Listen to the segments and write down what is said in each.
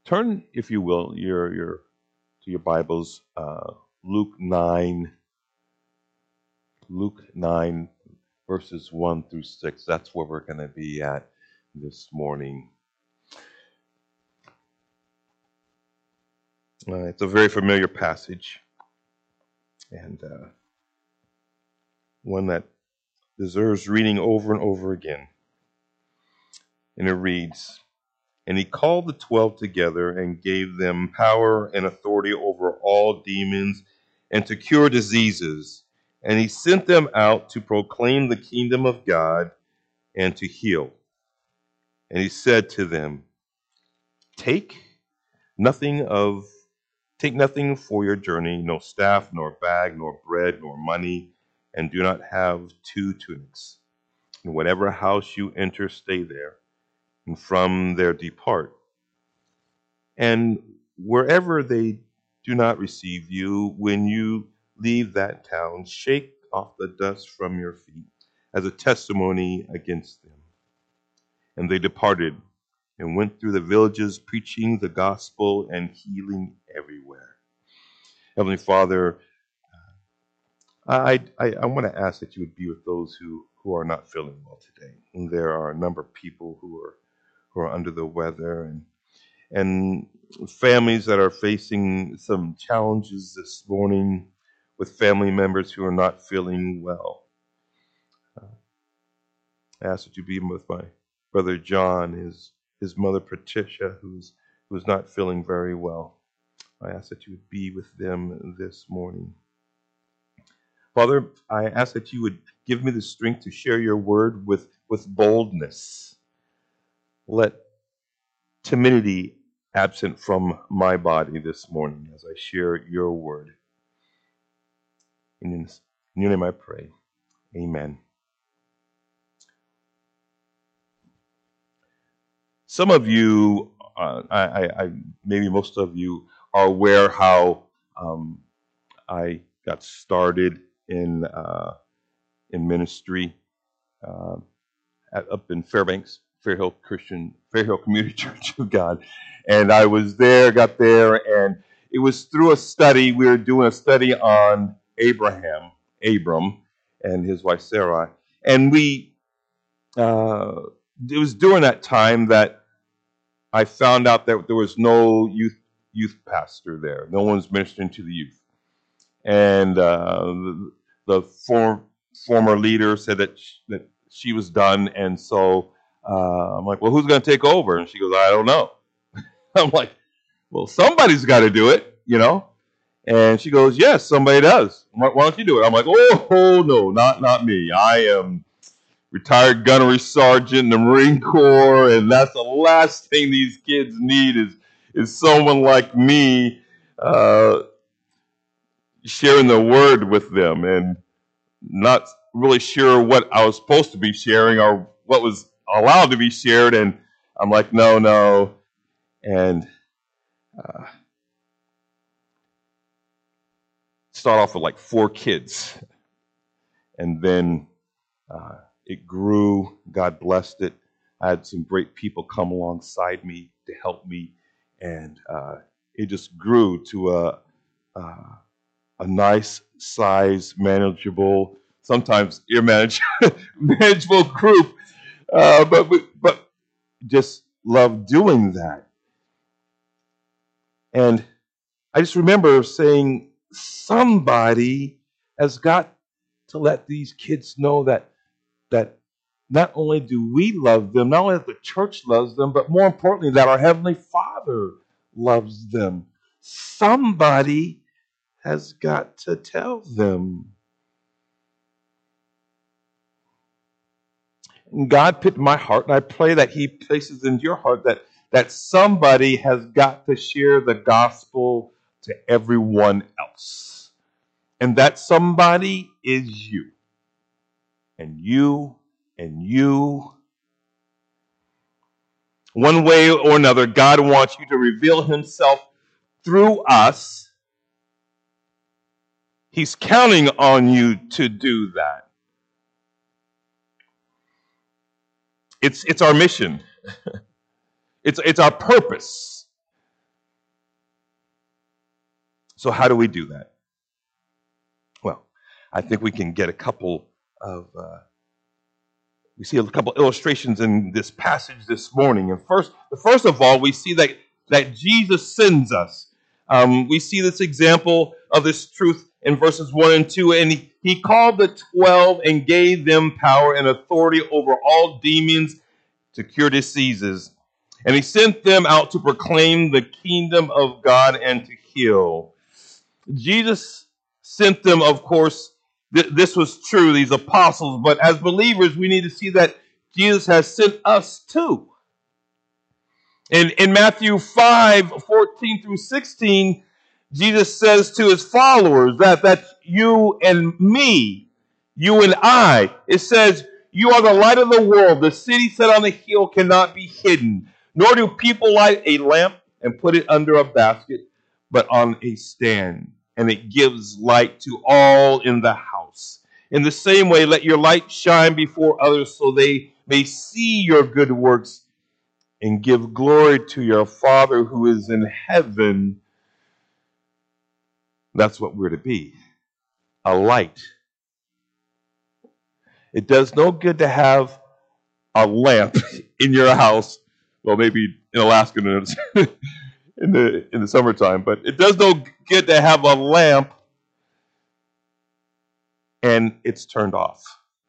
Turn, if you will, to your Bibles, Luke 9, Luke 9, verses 1 through 6. That's where we're going to be at this morning. It's a very familiar passage, and one that deserves reading over and over again. And it reads, "And he called the 12 together and gave them power and authority over all demons and to cure diseases. And he sent them out to proclaim the kingdom of God and to heal. And he said to them, Take nothing for your journey, no staff, nor bag, nor bread, nor money, and do not have 2 tunics. In whatever house you enter, stay there, and from there depart. And wherever they do not receive you, when you leave that town, shake off the dust from your feet as a testimony against them." And they departed and went through the villages, preaching the gospel and healing everywhere. Heavenly Father, I want to ask that you would be with those who are not feeling well today. And there are a number of people who are under the weather, and families that are facing some challenges this morning with family members who are not feeling well. I ask that you be with my brother John, his mother Patricia, who's not feeling very well. I ask that you would be with them this morning. Father, I ask that you would give me the strength to share your word with boldness. Let timidity absent from my body this morning as I share your word. In your name I pray. Amen. Some of you, maybe most of you, are aware how I got started in ministry up in Fairbanks, Fair Hill Community Church of God, and I was there, got there, and it was through a study. We were doing a study on Abram, and his wife Sarah, and it was during that time that I found out that there was no youth pastor there. No one's ministering to the youth. And the former leader said that she was done. And so I'm like, well, who's going to take over? And she goes, I don't know. I'm like, well, somebody's got to do it, you know? And she goes, yes, somebody does. I'm like, why don't you do it? I'm like, oh no, not me. I am retired gunnery sergeant in the Marine Corps, and that's the last thing these kids need is someone like me sharing the word with them, and not really sure what I was supposed to be sharing or what was allowed to be shared. And I'm like, no. And start off with like 4 kids, and then it grew. God blessed it. I had some great people come alongside me to help me, and it just grew to a nice size, manageable, sometimes manageable group. But just love doing that. And I just remember saying, somebody has got to let these kids know that not only do we love them, not only that the church loves them, but more importantly, that our Heavenly Father loves them. Somebody has got to tell them. And God put in my heart, and I pray that He places in your heart that somebody has got to share the gospel to everyone else. And that somebody is you. And you. And you. One way or another, God wants you to reveal Himself through us. He's counting on you to do that. It's our mission. It's our purpose So how do we do that? Well, I think we can get a couple of we see a couple illustrations in this passage this morning. And first of all, we see that Jesus sends us. We see this example of this truth in verses 1 and 2. And he called the 12 and gave them power and authority over all demons to cure diseases. And he sent them out to proclaim the kingdom of God and to heal. Jesus sent them, of course. This was true, these apostles. But as believers, we need to see that Jesus has sent us too. In Matthew 5:14 through 16, Jesus says to his followers that you and me, you and I, it says, you are the light of the world. The city set on the hill cannot be hidden. Nor do people light a lamp and put it under a basket, but on a stand. And it gives light to all in the house. In the same way, let your light shine before others so they may see your good works and give glory to your Father who is in heaven. That's what we're to be, a light. It does no good to have a lamp in your house. Well, maybe in Alaska in the summertime, but it does no good to have a lamp and it's turned off.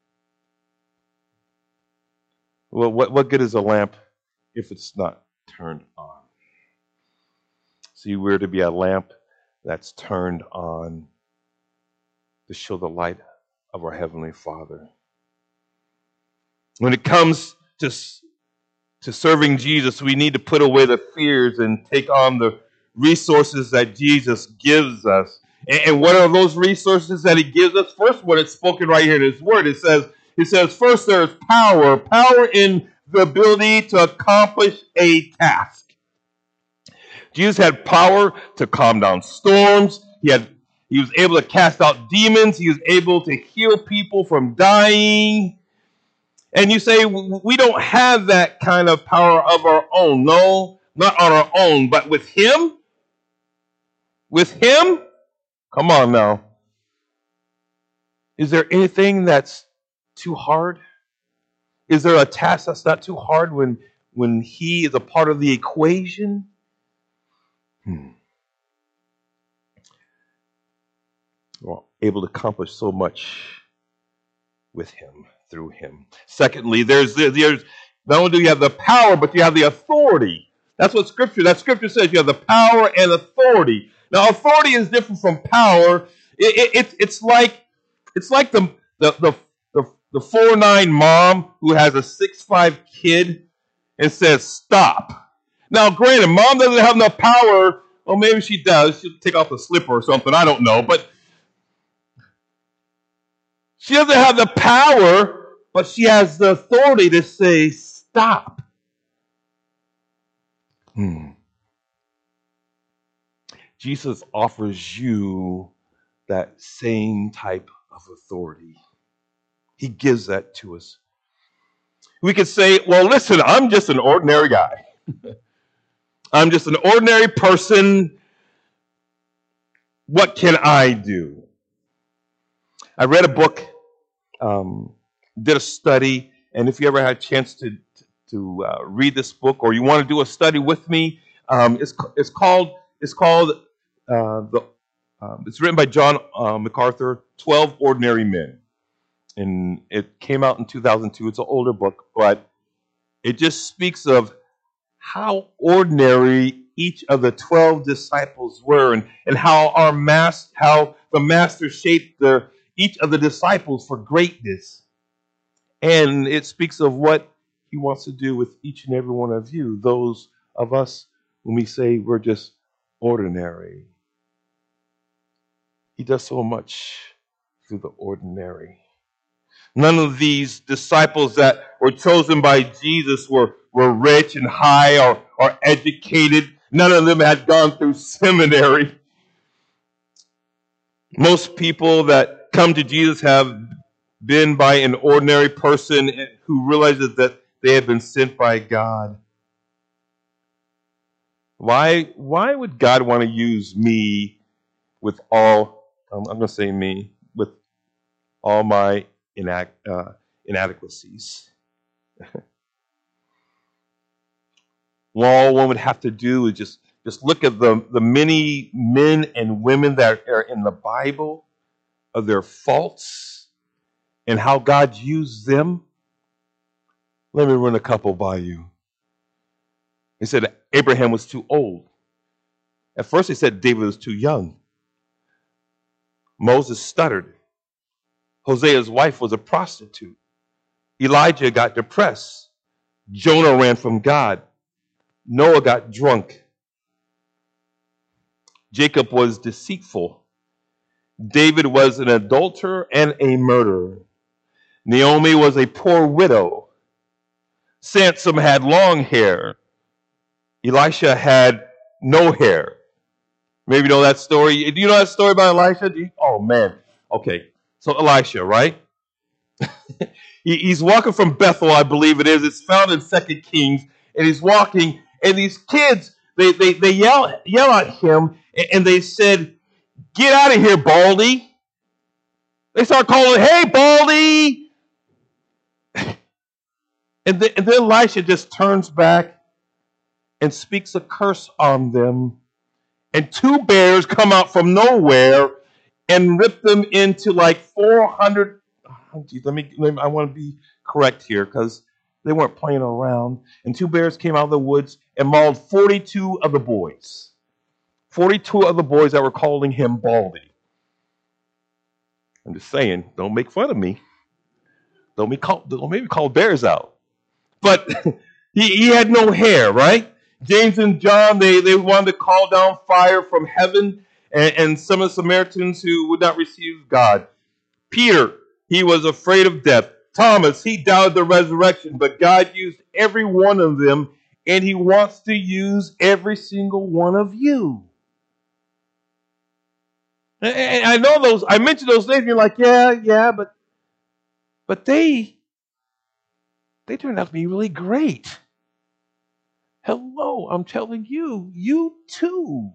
Well, what good is a lamp if it's not turned on? See, we're to be a lamp that's turned on to show the light of our Heavenly Father. When it comes to serving Jesus, we need to put away the fears and take on the resources that Jesus gives us. And what are those resources that he gives us? First one, it's spoken right here in his word. It says first there's power in the ability to accomplish a task. Jesus had power to calm down storms. He was able to cast out demons. He was able to heal people from dying. And you say, we don't have that kind of power of our own. No, not on our own, but with him? With him? Come on now. Is there anything that's too hard? Is there a task that's not too hard when he is a part of the equation? Well, able to accomplish so much with him, through him. Secondly, there's not only do you have the power, but you have the authority. That's what Scripture says. You have the power and authority. Now, authority is different from power. It's like the 4'9" mom who has a 6'5" kid and says stop. Now, granted, mom doesn't have enough power. Well, maybe she does. She'll take off the slipper or something. I don't know, but she doesn't have the power, but she has the authority to say stop. Jesus offers you that same type of authority. He gives that to us. We could say, well, listen, I'm just an ordinary guy. I'm just an ordinary person. What can I do? I read a book, did a study, and if you ever had a chance to read this book, or you want to do a study with me, it's written by John MacArthur, 12 Ordinary Men. And it came out in 2002. It's an older book, but it just speaks of how ordinary each of the 12 disciples were, and how the master shaped each of the disciples for greatness. And it speaks of what he wants to do with each and every one of you, those of us when we say we're just ordinary. He does so much through the ordinary. None of these disciples that were chosen by Jesus were rich and high or educated. None of them had gone through seminary. Most people that come to Jesus have been by an ordinary person who realizes that they have been sent by God. Why would God want to use me with all, I'm going to say me, with all my inadequacies. All one would have to do is just look at the many men and women that are in the Bible, of their faults, and how God used them. Let me run a couple by you. He said Abraham was too old. At first, he said David was too young. Moses stuttered. Hosea's wife was a prostitute. Elijah got depressed. Jonah ran from God. Noah got drunk. Jacob was deceitful. David was an adulterer and a murderer. Naomi was a poor widow. Samson had long hair. Elisha had no hair. Maybe you know that story. Do you know that story about Elisha? Oh, man. Okay. So Elisha, right? He's walking from Bethel, I believe it is. It's found in 2 Kings. And he's walking, and these kids, they yell at him, and they said, "Get out of here, Baldy." They start calling, "Hey, Baldy." And then Elisha just turns back and speaks a curse on them. And 2 bears come out from nowhere and rip them into like 400. I want to be correct here because they weren't playing around. And 2 bears came out of the woods and mauled 42 of the boys. 42 of the boys that were calling him Baldy. I'm just saying, don't make fun of me. Don't make me call bears out. But he had no hair, right? James and John, they wanted to call down fire from heaven, and some of the Samaritans who would not receive God. Peter, he was afraid of death. Thomas, he doubted the resurrection, but God used every one of them, and he wants to use every single one of you. And I know those, I mentioned those names, you're like, yeah, but they turned out to be really great. Hello, I'm telling you, you too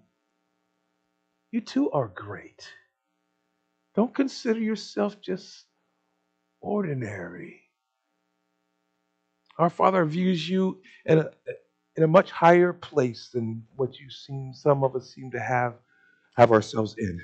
are great. Don't consider yourself just ordinary. Our Father views you in a much higher place than what some of us seem to have ourselves in.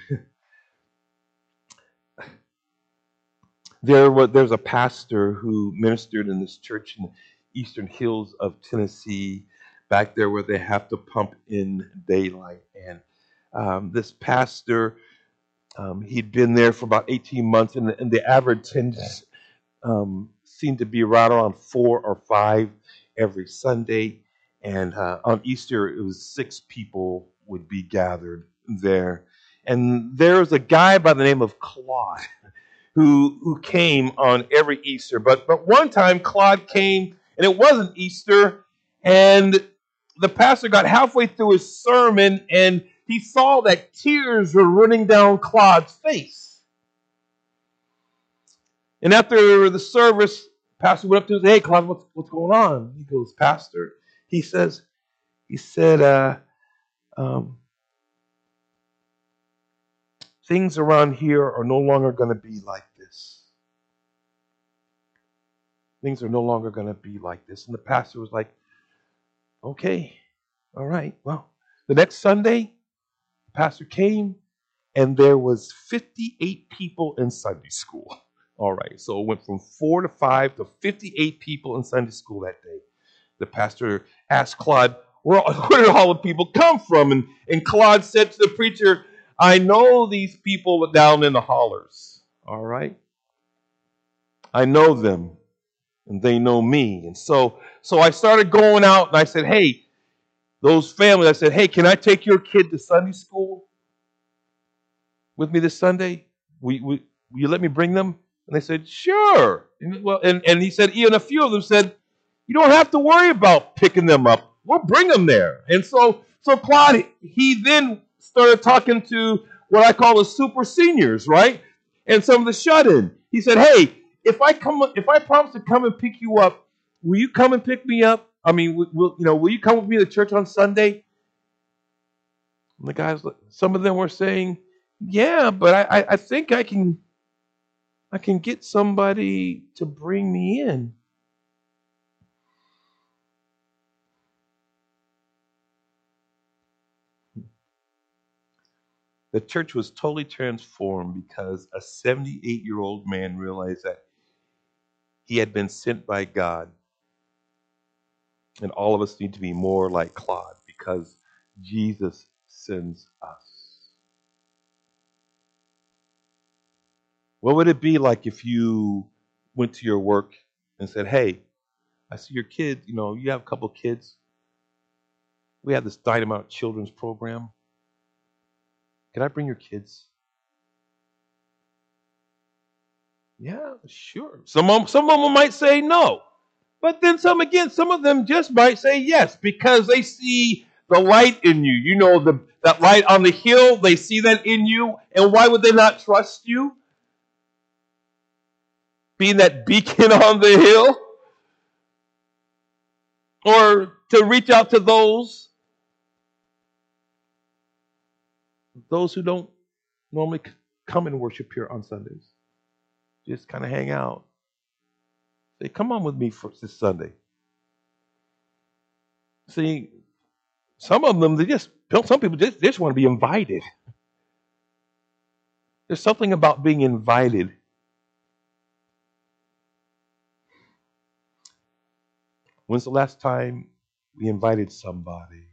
There's a pastor who ministered in this church in the eastern hills of Tennessee, back there where they have to pump in daylight. And this pastor, he'd been there for about 18 months, and the average attendance seemed to be right around 4 or 5 every Sunday. And on Easter, it was 6 people would be gathered there. And there was a guy by the name of Claude who came on every Easter. But one time Claude came, and it wasn't Easter, and the pastor got halfway through his sermon, and he saw that tears were running down Claude's face. And after the service, the pastor went up to him and said, "Hey, Claude, what's going on?" He goes, "Pastor," he said, "things around here are no longer going to be like this. Things are no longer going to be like this." And the pastor was like, "Okay, all right." Well, the next Sunday, the pastor came, and there was 58 people in Sunday school. All right, so it went from 4 to 5 to 58 people in Sunday school that day. The pastor asked Claude, where did all the people come from? And Claude said to the preacher, "I know these people down in the hollers, all right? I know them, and they know me." And so I started going out, and I said, "Hey, those families," I said, "Hey, can I take your kid to Sunday school with me this Sunday? Will you let me bring them?" And they said, "Sure." And he said, even a few of them said, "You don't have to worry about picking them up. We'll bring them there." And so Claude, he then started talking to what I call the super seniors, right? And some of the shut-in. He said, "Hey, if I promise to come and pick you up, will you come and pick me up? I mean, will you come with me to church on Sunday?" And the guys, some of them were saying, Yeah, but I think I can get somebody to bring me in. The church was totally transformed because a 78-year-old man realized that he had been sent by God, and all of us need to be more like Claude because Jesus sends us. What would it be like if you went to your work and said, "Hey, I see your kid. You have a couple of kids. We have this Dynamite Children's program. Can I bring your kids?" Yeah, sure. Some of them might say no, but then some of them just might say yes because they see the light in you. That light on the hill. They see that in you, and why would they not trust you? Being that beacon on the hill, or to reach out to those who don't normally come and worship here on Sundays. Just kind of hang out. Say, come on with me for this Sunday. See, some of them, some people just want to be invited. There's something about being invited. When's the last time we invited somebody?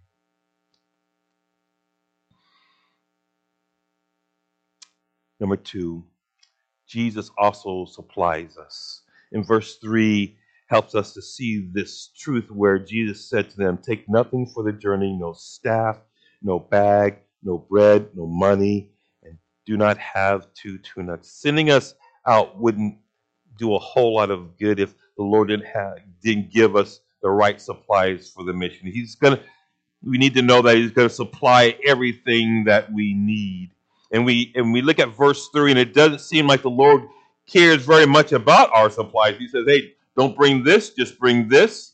Number two, Jesus also supplies us. In verse 3, helps us to see this truth where Jesus said to them, "Take nothing for the journey, no staff, no bag, no bread, no money, and do not have two tunics." Sending us out wouldn't do a whole lot of good if the Lord didn't give us the right supplies for the mission. We need to know that He's going to supply everything that we need. And we look at verse 3, and it doesn't seem like the Lord cares very much about our supplies. He says, "Hey, don't bring this, just bring this."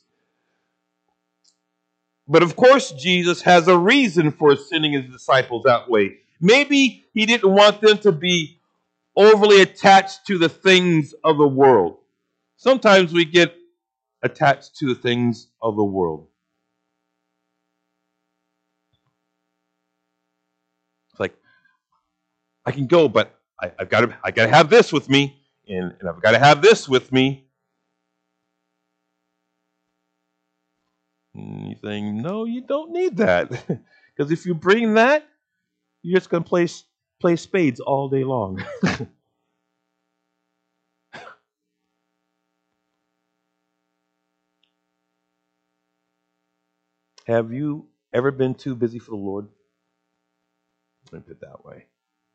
But of course, Jesus has a reason for sending His disciples that way. Maybe He didn't want them to be overly attached to the things of the world. Sometimes we get attached to the things of the world. It's like, I can go, but I gotta have this with me, and I've got to have this with me. And you're saying, no, you don't need that, because if you bring that, you're just gonna play spades all day long. Have you ever been too busy for the Lord? Let me put it that way.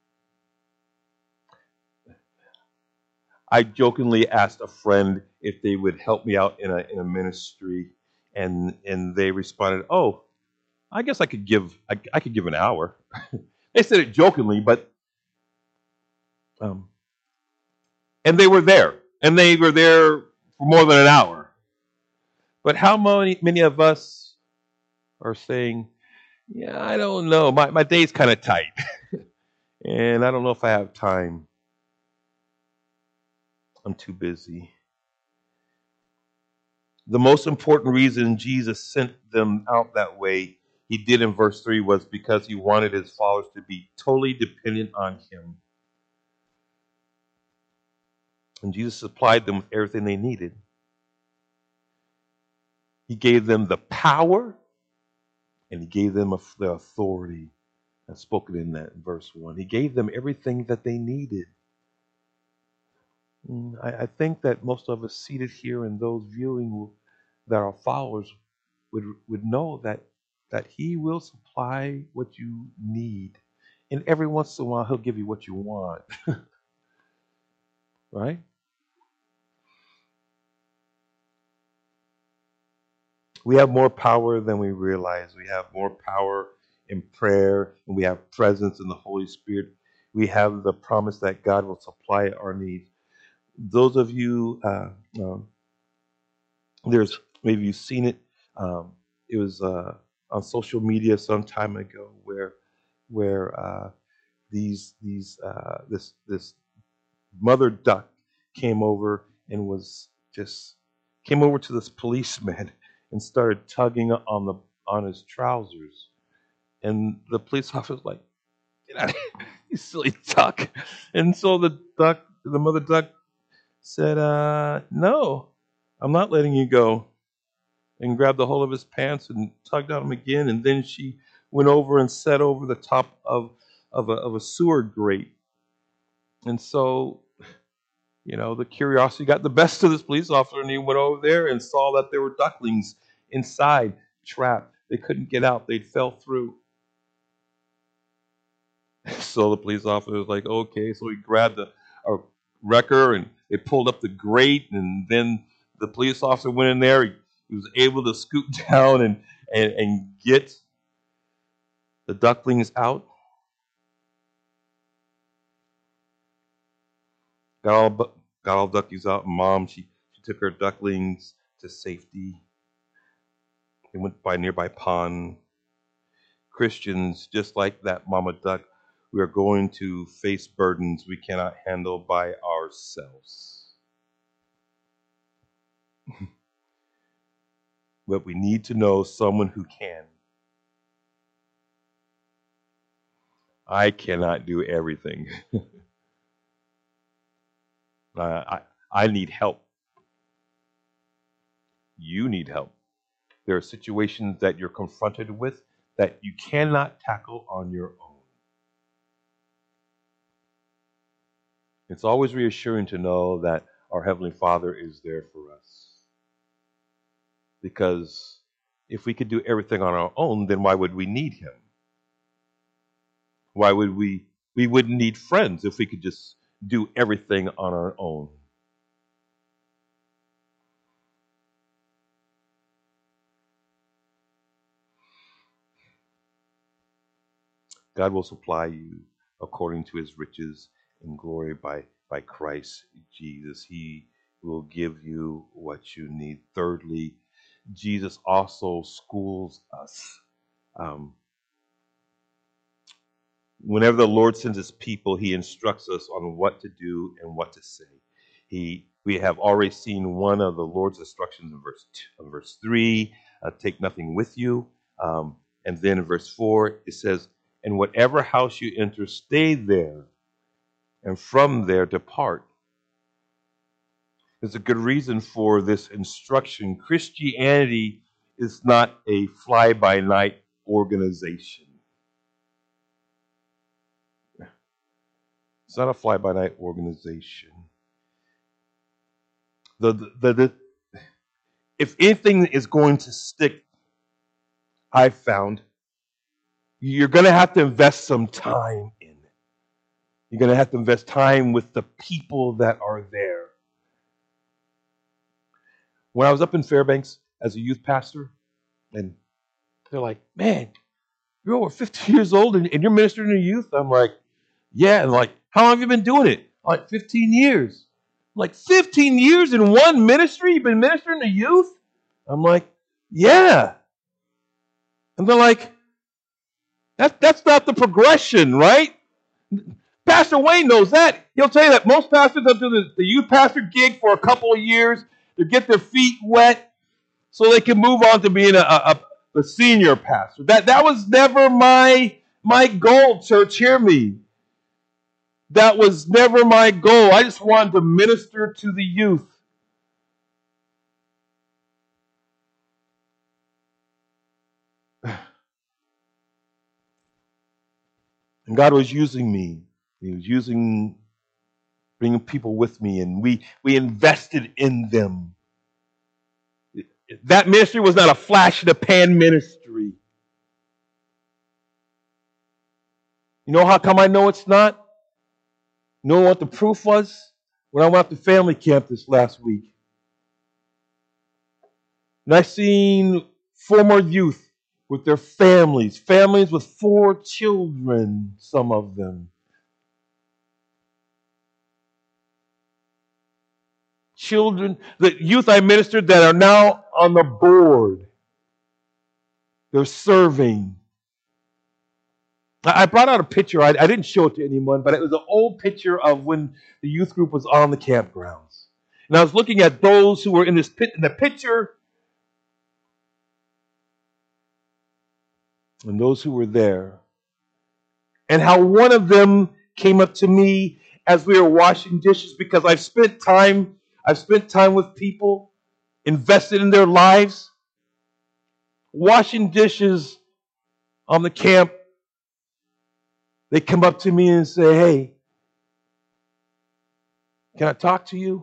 I jokingly asked a friend if they would help me out in a ministry, and they responded, "Oh, I guess I could give an hour." They said it jokingly, but um, and they were there for more than an hour. But how many of us are saying, "Yeah, I don't know. My day's kind of tight, and I don't know if I have time. I'm too busy." The most important reason Jesus sent them out that way, He did in verse 3, was because He wanted His followers to be totally dependent on Him. And Jesus supplied them with everything they needed. He gave them the power, and He gave them the authority. That's spoken in that verse 1. He gave them everything that they needed. I think that most of us seated here and those viewing that are followers would know that He will supply what you need. And every once in a while, He'll give you what you want, right? We have more power than we realize. We have more power in prayer, and we have presence in the Holy Spirit. We have the promise that God will supply our needs. Those of you, there's maybe you've seen it. It was on social media some time ago where this mother duck came over and came over to this policeman and started tugging on his trousers. And the police officer was like, "Get out of here, you silly duck!" And so the mother duck, said, "No, I'm not letting you go," and grabbed the hold of his pants and tugged on him again. And then she went over and sat over the top of a sewer grate. And so, the curiosity got the best of this police officer, and he went over there and saw that there were ducklings inside, trapped. They couldn't get out. They'd fell through. So the police officer was like, "Okay." So he grabbed a wrecker and they pulled up the grate, and then the police officer went in there. He was able to scoot down and get the ducklings out. Got all duckies out. And Mom, she took her ducklings to safety. They went by a nearby pond. Christians, just like that mama duck, we are going to face burdens we cannot handle by ourselves. But we need to know someone who can. I cannot do everything. I need help. You need help. There are situations that you're confronted with that you cannot tackle on your own. It's always reassuring to know that our Heavenly Father is there for us. Because if we could do everything on our own, then why would we need Him? Why would we wouldn't need friends if we could just do everything on our own. God will supply you according to His riches in glory by Christ Jesus. He will give you what you need. Thirdly, Jesus also schools us. Whenever the Lord sends His people, He instructs us on what to do and what to say. We have already seen one of the Lord's instructions in verse 3, take nothing with you. And then in verse 4, it says, "And whatever house you enter, stay there, and from there depart." There's a good reason for this instruction. Christianity is not a fly-by-night organization. It's not a fly-by-night organization. If anything is going to stick, I've found, you're going to have to invest some time in it. You're going to have to invest time with the people that are there. When I was up in Fairbanks as a youth pastor, and they're like, "Man, you're over 50 years old and you're ministering to youth?" I'm like, "Yeah." And like, "How long have you been doing it?" I'm like, 15 years. I'm like, 15 years in one ministry? You've been ministering to youth? I'm like, "Yeah." And they're like, that's not the progression, right? Pastor Wayne knows that. He'll tell you that most pastors will do the youth pastor gig for a couple of years to get their feet wet so they can move on to being a senior pastor. That was never my goal, church. Hear me. That was never my goal. I just wanted to minister to the youth. And God was using me. He was bringing people with me, and we invested in them. That ministry was not a flash in the pan ministry. You know how come I know it's not? You know what the proof was? When I went out to family camp this last week. And I seen former youth with their families with 4 children, some of them. Children, the youth I ministered that are now on the board. They're serving. I brought out a picture. I didn't show it to anyone, but it was an old picture of when the youth group was on the campgrounds. And I was looking at those who were in in the picture, and those who were there, and how one of them came up to me as we were washing dishes because I've spent time with people, invested in their lives, washing dishes on the camp. They come up to me and say, "Hey, can I talk to you?"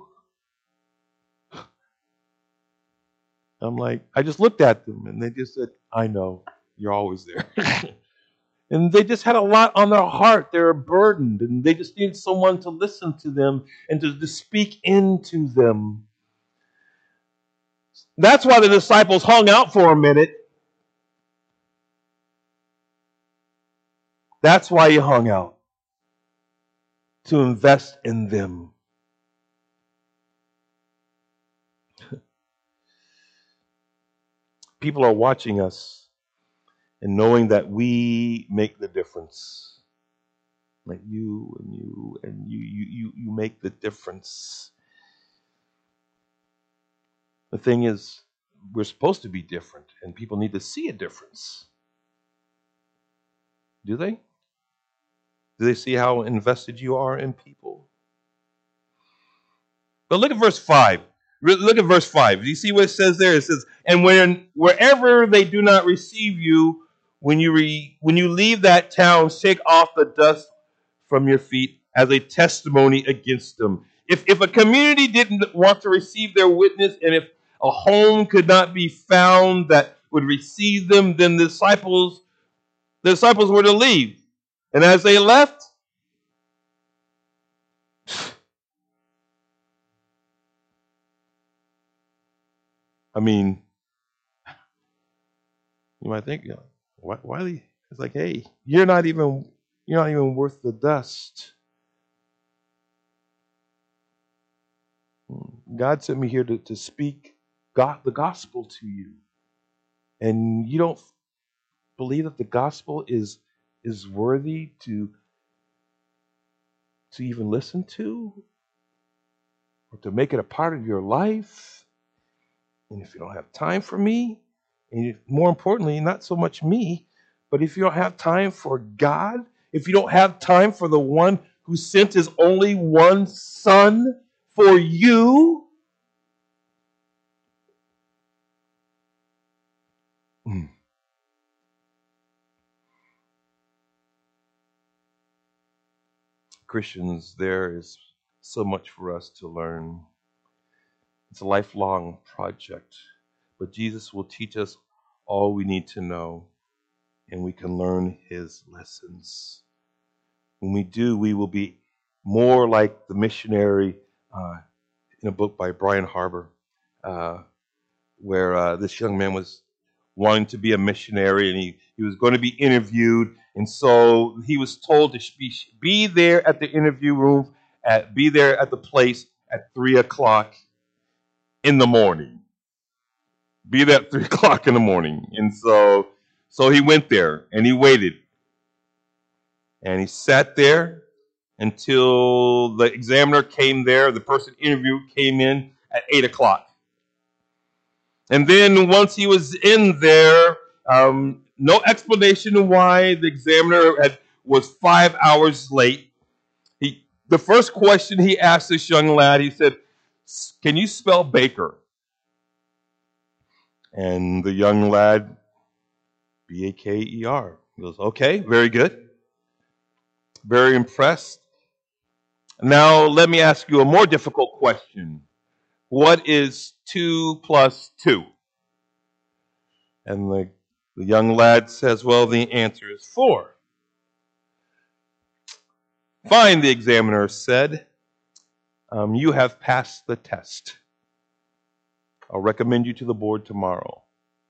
I'm like, I just looked at them and they just said, "I know, you're always there." And they just had a lot on their heart. They were burdened and they just needed someone to listen to them and to speak into them. That's why the disciples hung out for a minute. That's why he hung out, to invest in them. People are watching us and knowing that we make the difference. Like you make the difference. The thing is, we're supposed to be different, and people need to see a difference. Do they? Do they see how invested you are in people? But look at verse 5. Look at verse 5. Do you see what it says there? It says, "And wherever they do not receive you, when you leave that town, shake off the dust from your feet as a testimony against them." If a community didn't want to receive their witness, and if a home could not be found that would receive them, then the disciples were to leave. And as they left, I mean, you might think, why? It's like, hey, you're not even worth the dust. God sent me here to speak the gospel to you, and you don't believe that the gospel is worthy to even listen to or to make it a part of your life. And if you don't have time for me, and more importantly, not so much me, but if you don't have time for God, if you don't have time for the one who sent his only one son for you, Christians, there is so much for us to learn. It's a lifelong project, but Jesus will teach us all we need to know, and we can learn his lessons. When we do, we will be more like the missionary in a book by Brian Harbour, where this young man was wanting to be a missionary, and he was going to be interviewed, and so he was told to be there at the interview room, be there at the place at 3 o'clock in the morning. Be there at 3 o'clock in the morning, and so he went there and he waited, and he sat there until the examiner came there. The person interviewed came in at 8 o'clock. And then once he was in there, no explanation why the examiner was 5 hours late. The first question he asked this young lad, he said, "Can you spell Baker?" And the young lad, Baker, he goes, "Okay, very good. Very impressed. Now let me ask you a more difficult question. What is 2 plus 2? And the young lad says, "Well, the answer is 4. "Fine," the examiner said. "You have passed the test. I'll recommend you to the board tomorrow."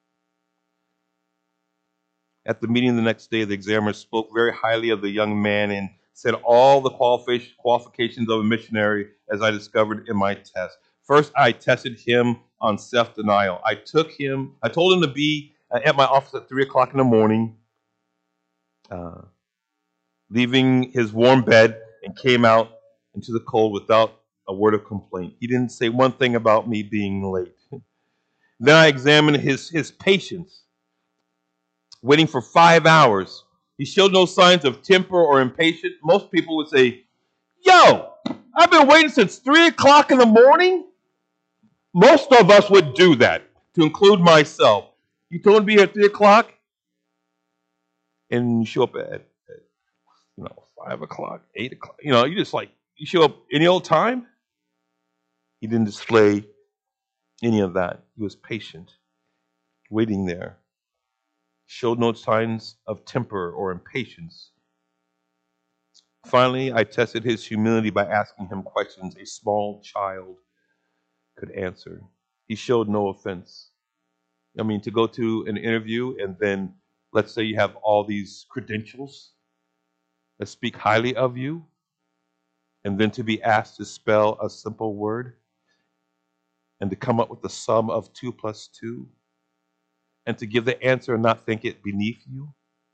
At the meeting the next day, the examiner spoke very highly of the young man and said all the qualifications of a missionary as I discovered in my test. First, I tested him on self-denial. I told him to be at my office at 3 o'clock in the morning. leaving his warm bed, and came out into the cold without a word of complaint. He didn't say one thing about me being late. Then I examined his patience, waiting for 5 hours. He showed no signs of temper or impatience. Most people would say, "Yo, I've been waiting since 3 o'clock in the morning." Most of us would do that, to include myself. You told me to be here at 3 o'clock, and you show up at 5 o'clock, 8 o'clock. You just you show up any old time. He didn't display any of that. He was patient, waiting there. Showed no signs of temper or impatience. Finally, I tested his humility by asking him questions a small child could answer. He showed no offense. I mean, to go to an interview and then, let's say you have all these credentials that speak highly of you, and then to be asked to spell a simple word and to come up with the sum of 2 plus 2 and to give the answer and not think it beneath you.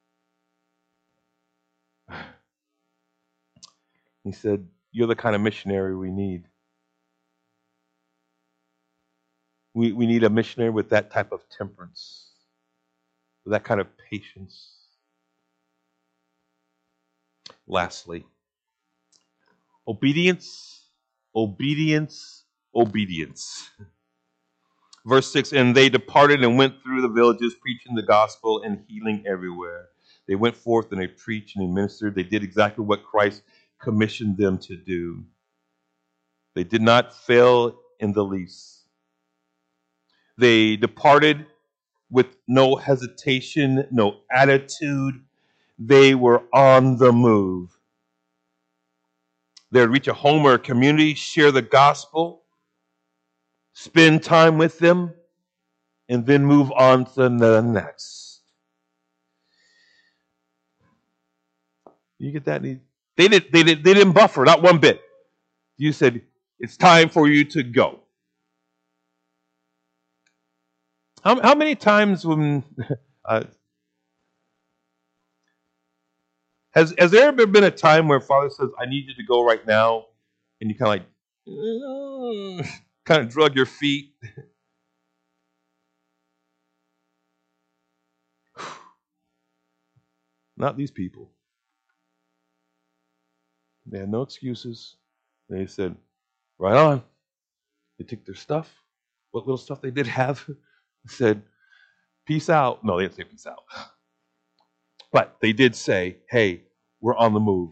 He said, "You're the kind of missionary we need. We need a missionary with that type of temperance, with that kind of patience." Lastly, obedience, obedience, obedience. Verse 6, and they departed and went through the villages, preaching the gospel and healing everywhere. They went forth and they preached and they ministered. They did exactly what Christ commissioned them to do. They did not fail in the least. They departed with no hesitation, no attitude. They were on the move. They would reach a home or a community, share the gospel, spend time with them, and then move on to the next. You get that? They didn't buffer, not one bit. You said, "It's time for you to go." How many times when has there ever been a time where Father says, "I need you to go right now," and you kind of kind of drug your feet? Not these people. They had no excuses. They said, "Right on." They took their stuff, what little stuff they did have, said, "Peace out." No, they didn't say peace out. But they did say, "Hey, we're on the move."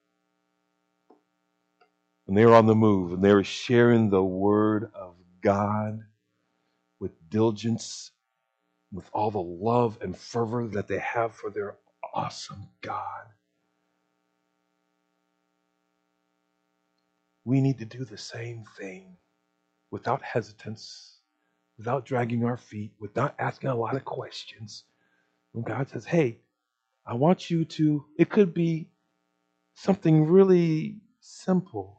And they were on the move, and they were sharing the word of God with diligence, with all the love and fervor that they have for their awesome God. We need to do the same thing without hesitance, without dragging our feet, without asking a lot of questions. When God says, "Hey, I want you to," it could be something really simple.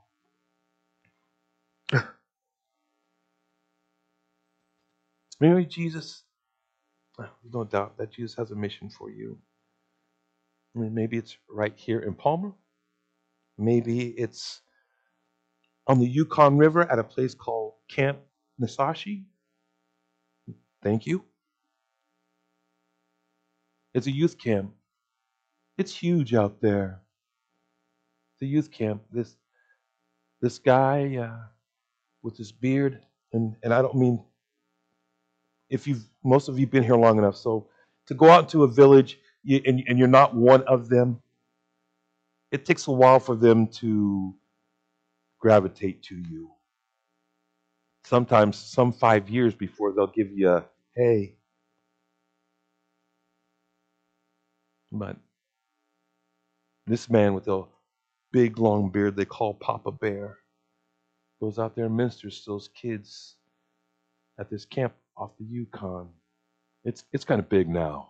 Maybe Jesus, there's no doubt that Jesus has a mission for you. I mean, maybe it's right here in Palmer. Maybe it's on the Yukon River at a place called Camp Nasashi. Thank you. It's a youth camp. It's huge out there. It's a youth camp. This guy with his beard, and I don't mean, if most of you've been here long enough, so to go out into a village and you're not one of them, it takes a while for them to gravitate to you. Sometimes some 5 years before they'll give you a hey. But this man with a big long beard they call Papa Bear goes out there and ministers to those kids at this camp off the Yukon. It's kind of big now.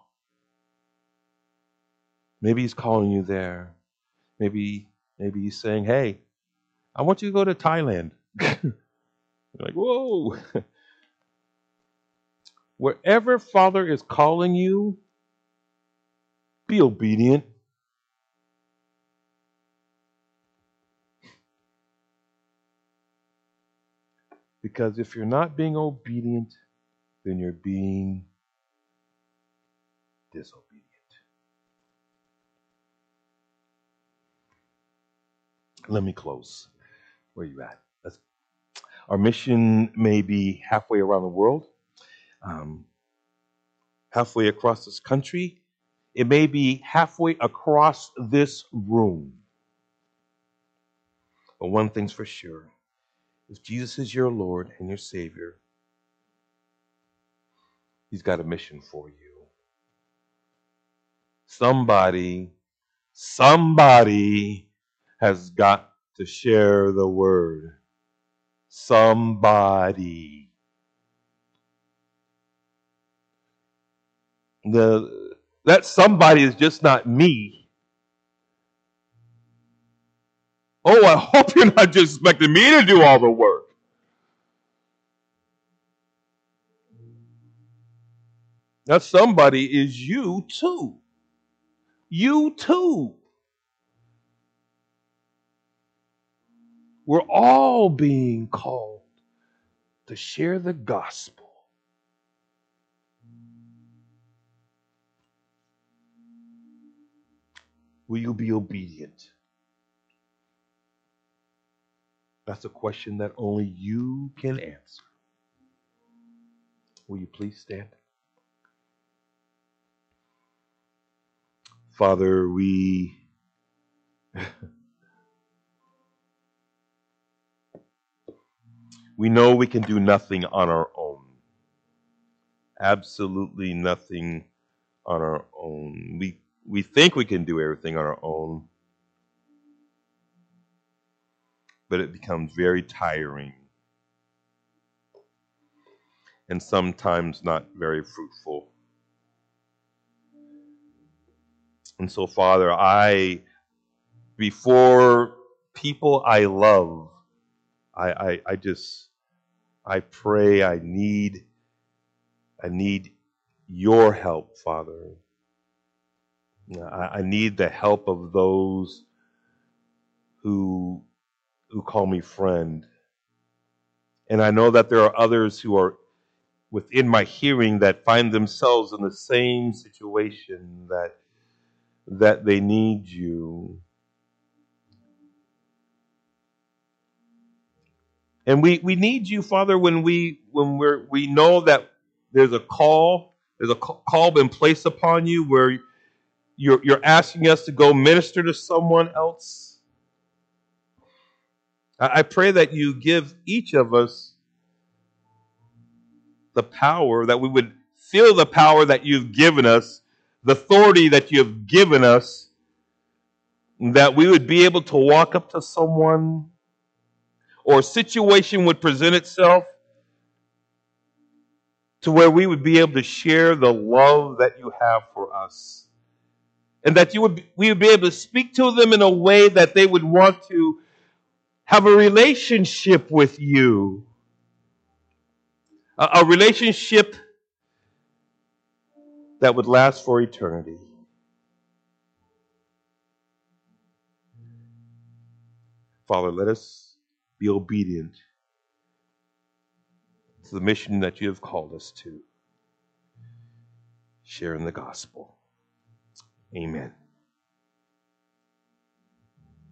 Maybe he's calling you there. Maybe he's saying, "Hey, I want you to go to Thailand." You're like, "Whoa." Wherever Father is calling you, be obedient. Because if you're not being obedient, then you're being disobedient. Let me close. Where are you at? Our mission may be halfway around the world, halfway across this country. It may be halfway across this room. But one thing's for sure. If Jesus is your Lord and your Savior, He's got a mission for you. Somebody has got to share the word. Somebody. That somebody is just not me. Oh, I hope you're not just expecting me to do all the work. That somebody is you too. You too. We're all being called to share the gospel. Will you be obedient? That's a question that only you can answer. Will you please stand? Father, we know we can do nothing on our own. Absolutely nothing on our own. We think we can do everything on our own, but it becomes very tiring and sometimes not very fruitful. And so, Father, before people I love, I pray I need your help, Father. I need the help of those who call me friend. And I know that there are others who are within my hearing that find themselves in the same situation that they need you. And we need you, Father, when we know that there's a call been placed upon you where you're asking us to go minister to someone else. I pray that you give each of us the power, that we would feel the power that you've given us, the authority that you've given us, that we would be able to walk up to someone or a situation would present itself to where we would be able to share the love that you have for us. And that we would be able to speak to them in a way that they would want to have a relationship with you. A relationship that would last for eternity. Father, let us be obedient to the mission that you have called us to, sharing the gospel. Amen.